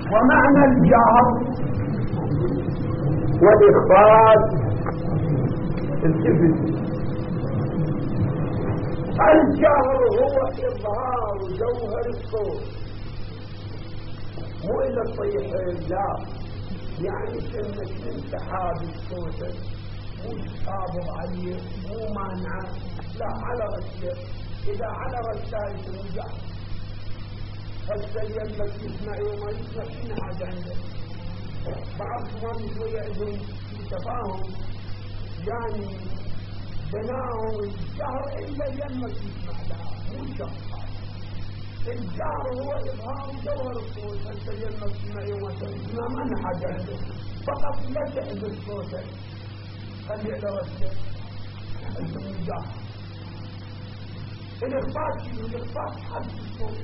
ومعنى الجهر والإخفاء التفت. الجهر هو إظهار جوهر الصوت، مو إلا الصيحين، لا، يعني كأنك انت حابب صوتك، مو قابض عليه، مو مانعه، لا، على رسله. إذا على رسله يسمى جهر. هسه يمك يسمع وما يسمع شنو حاجة عنده. بعض ما شوية عندهم تفاهم، يعني بناهم الجهر إلا يمك يسمع، لا، مو جهر. الجهر هو إظهار جوهر الصوت. هسه يمك يسمع وما تسمع ما له حاجة عنده، فقط لا تحدث صوتك، خلي على رسله، اسمه جهر. الإخفاء شنو؟ الإخفاء حد الصوت.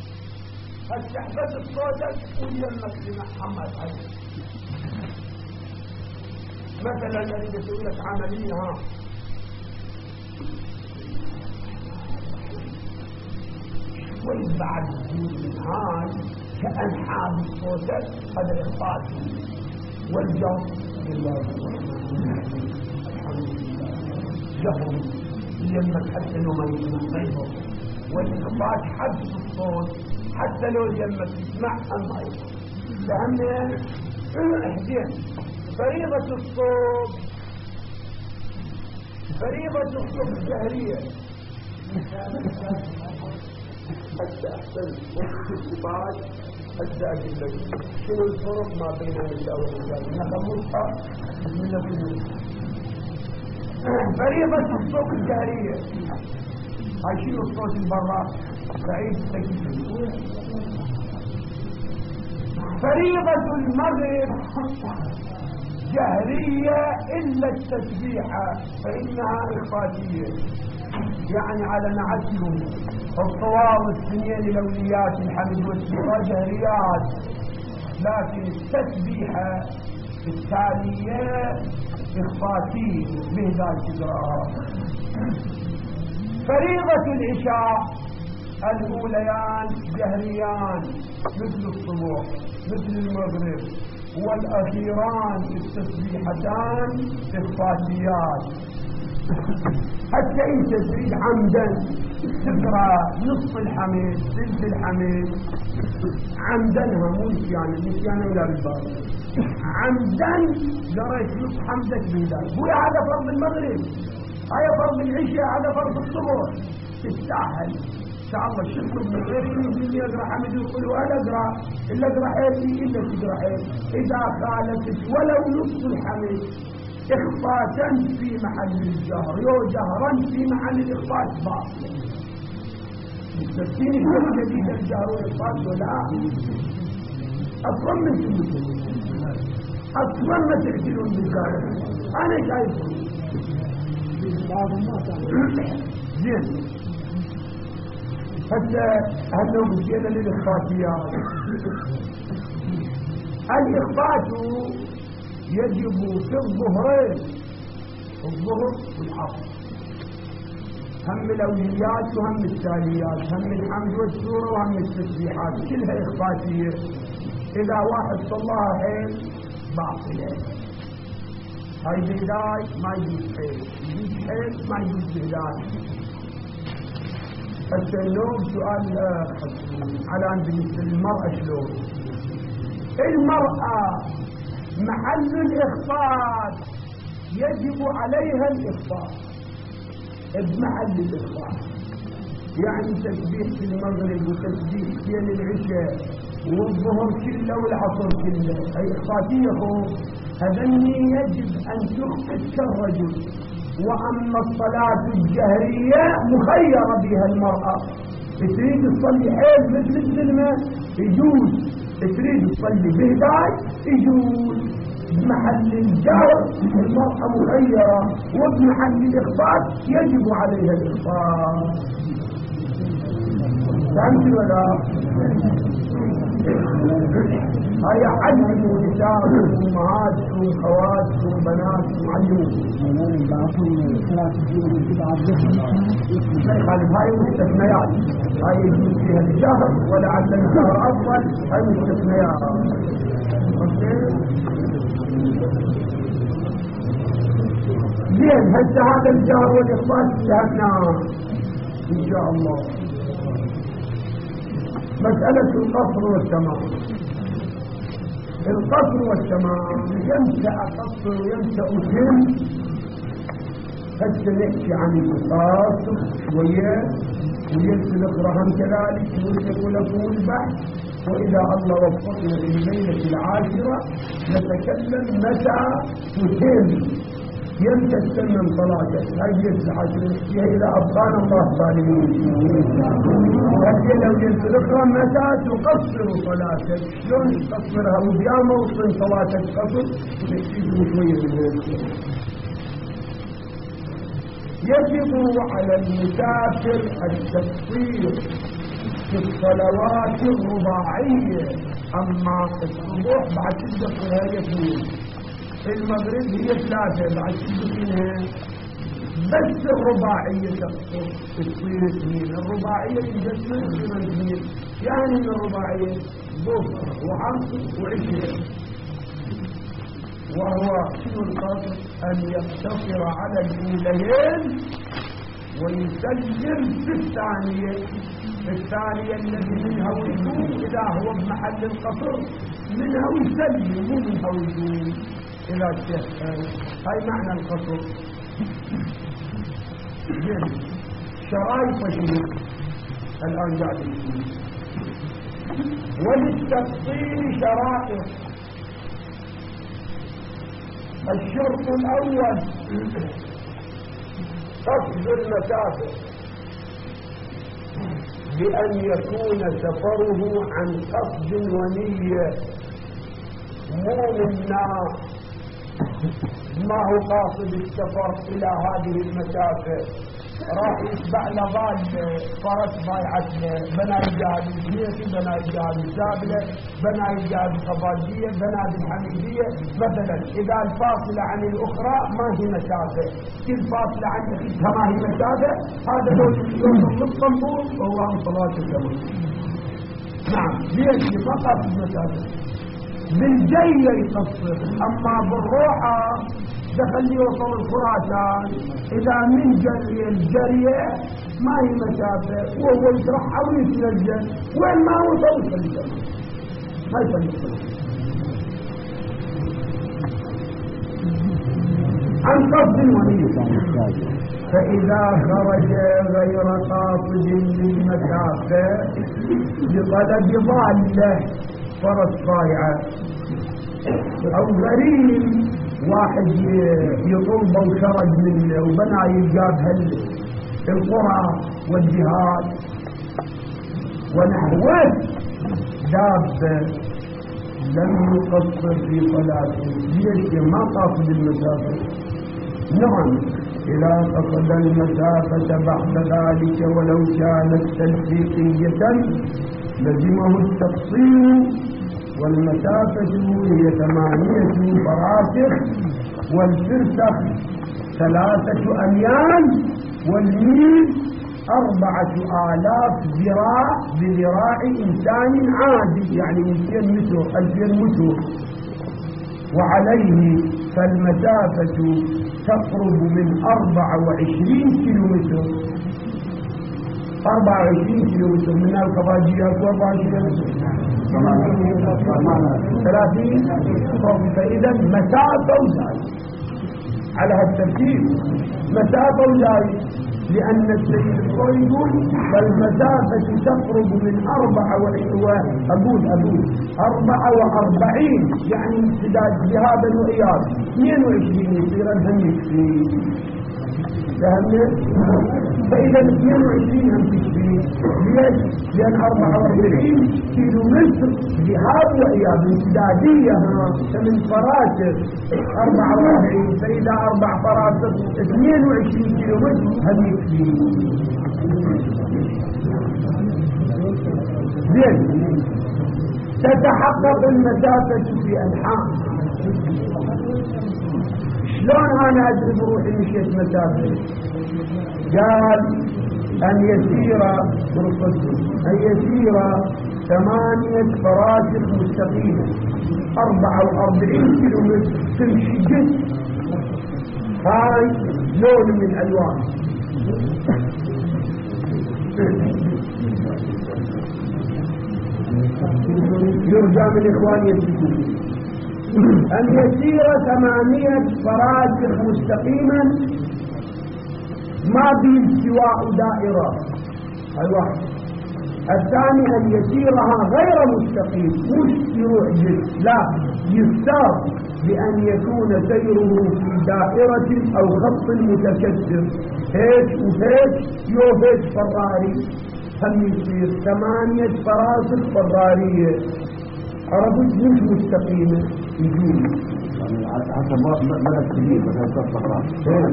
هتحبس صوتك ويمك لمحمد عليه. مثلا اريد اسوي لك عمليه، ها شوي بعد من هاي كأن حابس صوتك، هذا الإخفاء. والجهر لله الحمد لله، جهر يمك حتى لو ما يسمع غيره. والإخفاء حبس الصوت حتى لو يمك تسمع أم أيضا. فهمنا احدين فريضة الصوت، فريضة الصوت الجهرية. حتى أحسن الصفات، حتى أجل لك شنو الفرق ما بين النساء والرجال. نخلصها بسم الله كله. فريضة الصوت الجهرية، هاي شنو الصوت البراء سعيد التكليف. فريضة المغرب جهرية إلا التسبيحة فإنها إخفاقية، يعني على نعتهم الطوام السنين الأوليات الحمد والسورة جهريات، لكن التسبيحة التالية إخفاقية بهذا الإجراء. فريضة العشاء الأوليان جهريان مثل الصبح مثل المغرب، والأخيران التسبيحتان إخفاقيات. حتى انت تريد عمدا تقرا نصف الحميد ثلث الحميد عمدا، مو نسيان ولا بالبال، عمدا قريت نصف حمدك بهذا. هو هذا فرض المغرب، هذا فرض العشاء، هذا فرض الصبح. تستاهل ان شاء الله شكر من غير اللي يقرا حمد يقول وانا اقرا الا اقرا حيلي الا تقرا حيل. اذا خالفت ولو نصف الحميد إخفاء في محل الجهر، جهرا في محل الإخفاء باطل. مستفيني في جديد الجهر والإخفاء ولا أصلا من سنة، أصلا ما تحسنون بالجهر. أنا شايفه زين. حتى هل بزيادة للإخفاقيات. الإخفاء يجب في الظهرين، الظهر والعصر، هم الأوليات وهم التاليات، هم الحمد والسورة وهم التسبيحات، كلها إخفاقية. إذا واحد صلاها حيل باطلة. هاي بهداي ما يجوز حيل، يجوز حيل ما يجوز بهداي. حتى اليوم سؤال على بالنسبة للمرأة شلون؟ المرأة محل الإخفاء يجب عليها الإخفاء بمحل الإخفاء، يعني تسبيح في المغرب وتسبيح في العشاء والظهر كله والعصر كله، أي إخفاقية. هذني يجب أن تخفت كالرجل. وأما الصلاة الجهرية مخيرة بها المرأة، تريد تصلي حيل مثل السلمة يجوز، تريد تصلي بهداي يجوز. بمحل الجهر المرأة مخيرة، وبمحل الإخفاء يجب عليها الإخفاء. فهمت ولا؟ هيا علموا نساءكم أمهاتكم خواتكم بناتكم علموا. هاي مستثنيات، هاي يجوز فيها الجهر ولعل الجهر أفضل، هاي مستثنيات. زين هسه هذا الجهر والإخبار انتهينا إن شاء الله. مسألة القصر والتمام. القصر والتمام يمتى أقصر ويمتى أتم. هسه نحكي عن القصر شوية ويمتى الأخرى كذلك ويقول لكم البحث. وإذا الله وفقنا في الليلة العاشرة نتكلم متى تتم، يمتى تتمم صلاتك. هذه العاشرة هي إذا أبقانا الله ظالمين. لكن لو يمتى الأخرى متى تقصر صلاتك، شلون تقصرها وبياما وصل صلاتك قصر ونحكيه شوية من هذا. يجب على المسافر التقصير في الصلوات الرباعية. أما الصبح بعد تدخل هي اثنين، المغرب هي ثلاثة بعد تدخلها، بس الرباعية تصير اثنين. الرباعية تجسم تصير اثنين، يعني من الرباعية ظهر وعصر وعشاء. وهو شنو القصر؟ أن يقتصر على الأوليين ويسلم في الثانية. الثانية الذي منها وجود إذا هو بمحل القصر منها ويسلم مو منها وجود إلى الشيخ. هاي معنى القصر. شرائط شنو الآن قاعد نقول؟ وللتقصير شرائط. الشرط الأول قصد المسافة، بأن يكون سفره عن قصد ونية، مو منا ما هو قاصد السفر إلى هذه المسافة، راح يتبع لظال فرس ضايعت بناي جهاد الجيسي، بناي جهاد الزابلة، بناي جهاد القبادية، بناي الحميدية مثلا. إذا الفاصلة عن الأخرى ما هي مسافة، كل فاصلة عن أخيتها ما هي مسافة، هذا لو يوصل للطنبور وهو عن صلاة الجمعة. نعم ليش فقط المسافة. بالجية يقصر، أما بالروحة دخل يوصل الخراسان إذا من جري الجرية ما هي مسافة، وهو يترحى ويتنزل وين ما وصل يصلي ما يصلي. عن قصد ونية. فإذا خرج غير قاصد للمسافة لطلب ضالة فرس ضايعة أو غريب واحد يطلب وخرج منه وبنى يجاب القرى والجهاد ونحوه دابة لم يقصر في صلاته. ليش ما قاصد المسافة؟ نعم إذا قصد المسافة بعد ذلك ولو كانت تلفيقية لزمه التقصير. والمسافة هي 8 فراسخ، والفرسخ 3 أميال، والميل 4000 ذراع بذراع إنسان عادي، يعني 200 متر 2000 متر. وعليه فالمسافة تقرب من 24 كيلومتر. 24 كيلومتر من القباجيات و24 30. فإذا مسافة وزايد على هالترتيب، مسافة وزايد. لأن السيد الصوي يقول فالمسافة تقرب من 44 يعني امتداد ذهابا وإياب 22 يصير هم يكفي. فهمنا؟ فإذا 22 هم تكفي. ليش؟ لأن 44 كيلو متر ذهاب وإياب امتدادية من فراسخ 44. فإذا 4 فراسخ 22 كيلو متر هم يكفي. زين تتحقق المسافة في أنحاء. شلون أنا أدري بروحي مشيت مسافة؟ قال أن يسير 8 فراسخ مستقيمة 44 كيلومتر تمشي جد. هاي لون من ألوان. يرجى من إخواني يسيرون أن يسير 8 فراسخ مستقيما ما بالسواء دائرة. الواحد. الثاني أن يسيرها غير مستقيم، مش يروح جد، لا، يختار بأن يكون سيره في دائرة أو خط متكسر، هيك وهيك هيك فراري. هم يصير 8 فراسخ فرارية، عرفت؟ مش مستقيمة يجون حتى ما الكبير مثلا الصحراء.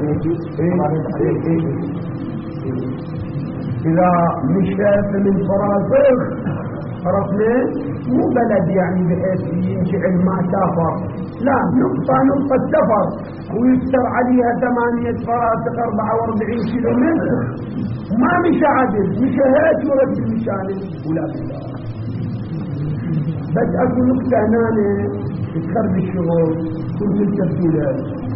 إذا مشى من فراسخ عرفنا مو بلد يعني بحيث ينشعل ما سافر، لا، نقطة سفر ويكسر عليها 8 فراسخ 44 كيلومتر. ما مشى عدل، مشى هيك ورد المشانة ولا بالله. بس أكو نقطة هنا تخرب الشغل كنت التفصيلات.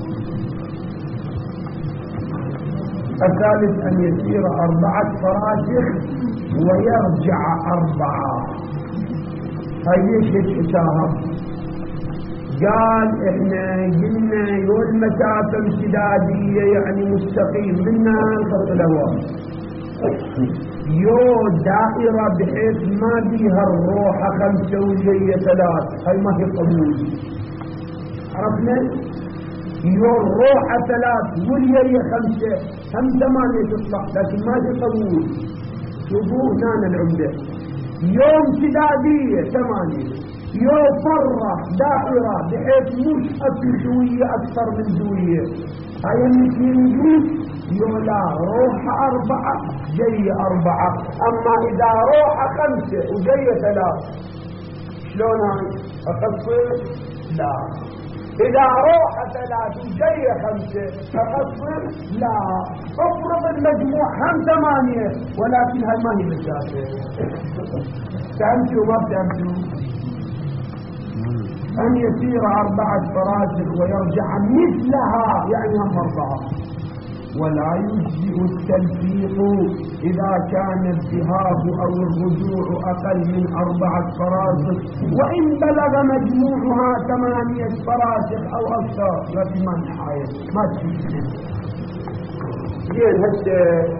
الثالث أن يسير 4 فراسخ ويرجع 4. هاي ليش هيك حسابها؟ قال احنا قلنا يو المسافة امتدادية يعني مستقيم منها الخط الأول، يو دائرة بحيث ما بيها الروحة 5 وجاية 3، هاي ما هي قبول. عرفنا؟ يو الروحة 3 والجاية 5 هم 8 تطلع، لكن ما هي قبول. شوفوا هنا العمدة، يو امتدادية 8، يو فرة دائرة بحيث مش أكل زوية أكثر من زوية، هاي الاثنين يو لا، روحة 4 جاية 4. أما إذا روحة 5 وجاية 3 شلون هاي؟ أقصر؟ لا. إذا روحة 3 وجاية 5 أقصر؟ لا. افرض المجموع هم 8 ولكن هاي ما هي مسافة. فهمتوا ما فهمتوا؟ أن يسير 4 فراسخ ويرجع مثلها يعني هم 4. ولا يجزئ التلفيق إذا كان الذهاب أو الرجوع أقل من 4 فراسخ وإن بلغ مجموعها 8 فراسخ أو أكثر. لا في منحاية ما تشيء. هسه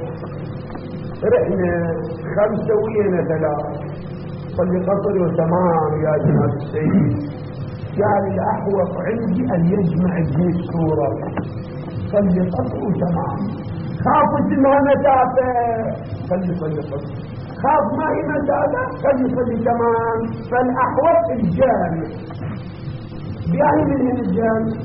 رحنا 5 وينا 3 صلي قصر وتمام يا جماعة السيد. قال الأحوط عندي أن يجمع ابن السورة صلي قصر وتمام. خافت انها مسافة صلي قصر، خاف ما هي مسافة صلي تمام. فالأحوط الجامع بأي من الجامع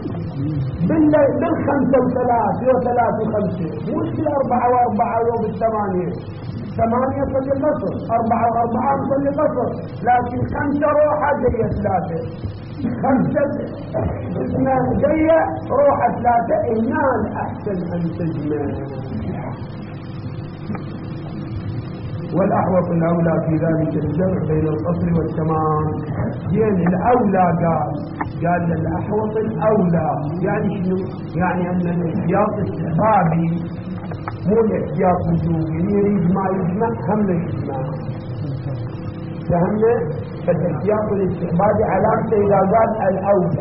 بال5 و3 و3 و5 مش بال4 و4 وبال8 8 صلي قصر، 4 و4 صلي قصر، لكن 5 روحة جاية 3، 5 جاية روحة 3. هنا الأحسن أن تجمع. والأحوط الأولى في ذلك الجمع بين القصر والتمام. يعني الأولى قال الأحوط الأولى يعني شنو؟ يعني أن الاحتياط استحبابي مو الاحتياط وجوبي، يريد ما يجمع هم يجمع. فهمنا؟ فالاحتياط الاستحبابي علامته إذا قال الأولى.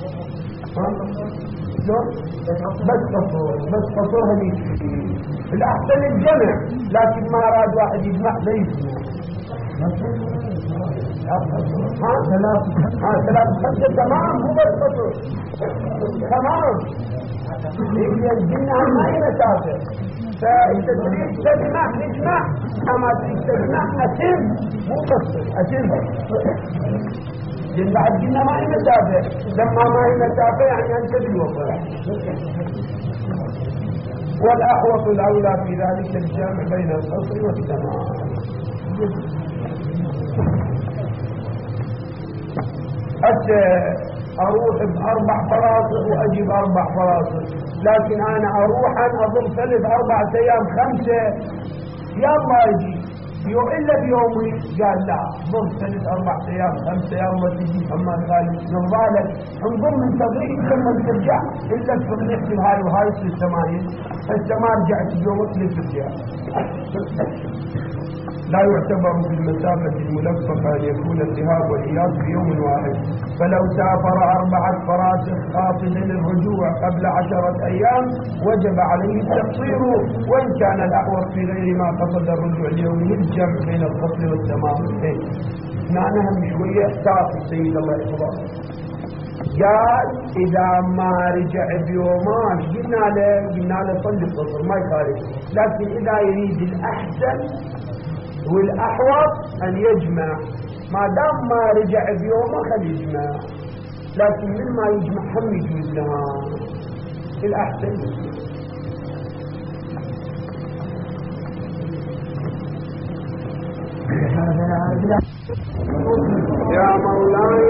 بس قصرها ليش الأحسن الجمع، لكن ما أراد واحد يجمع لا يجمع. 3 5 تمام، مو بس قصر تمام. الجنة ما هي مسافة، فإذا تريد تجمع نجمع، أما تريد تجمع أتم مو قصر أتم. لأن الجنة ما هي مسافة، لما ما هي مسافة يعني أنت بالوفر. والأحوط الأولى في ذلك الجمع بين القصر والتمام. حتى اروح ب4 فراسخ واجي ب4 فراسخ، لكن انا اروح اظل 3-4 ايام 5 يلا اجي الا بيومي. قال لا، ظل 3-4 ايام 5 ايام ما تجي حماد خالد نظالك انظر من تضيق ثم ترجع الا تفضحتي هاي وهاي 80. هسه ما رجعت بيومك 3 ايام. لا يعتبر في المسافة الملفقة أن يكون الذهاب والإياب في يوم واحد، فلو سافر 4 فراسخ قاصدا الرجوع قبل 10 أيام وجب عليه التقصير، وإن كان الأحوط في غير ما قصد الرجوع اليوم الجمع بين القصر والتمام. معناها شوية احتاط السيد الله يحفظه. قال إذا ما رجع بيومان قلنا له صلي القصر ما يخالف، لكن إذا يريد الأحسن والأحوط أن يجمع، ما دام ما رجع بيومه خل يجمع، لكن من ما يجمع هم يجوز لها الأحسن. يا مولاي